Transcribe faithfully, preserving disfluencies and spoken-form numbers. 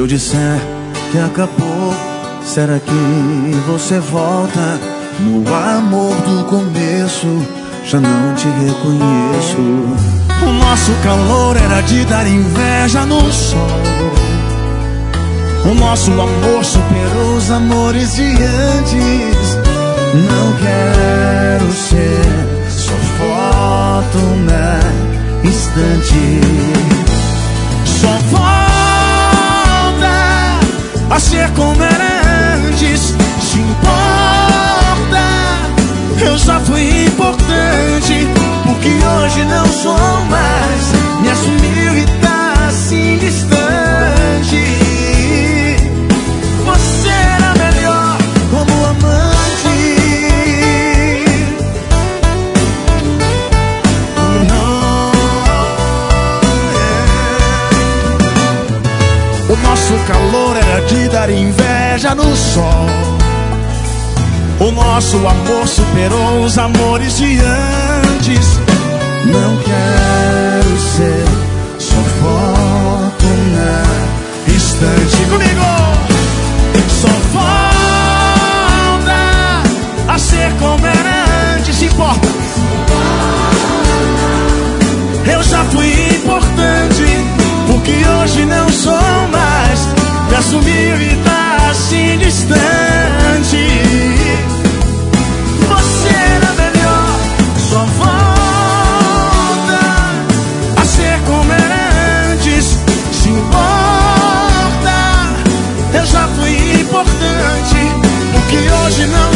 eu disser que acabou, será que você volta? No amor do começo, já não te reconheço. O nosso calor era de dar inveja no sol. O nosso amor superou os amores de antes. Não quero ser só foto na estante. Só volta a ser como era antes. Se importa, eu já fui importante, porque hoje não sou mais. Me assumiu e tá assim distante. Você era melhor como amante. O nosso calor era de dar inveja no sol. O nosso amor superou os amores de antes. Não quero ser só foto na estante. Comigo! Só volta a ser como era antes. Se importa, eu já fui importante, porque hoje não sou mais. Me assumiu e tá assim distante. Você era melhor. Só volta a ser como era antes. Se importa, eu já fui importante, porque hoje não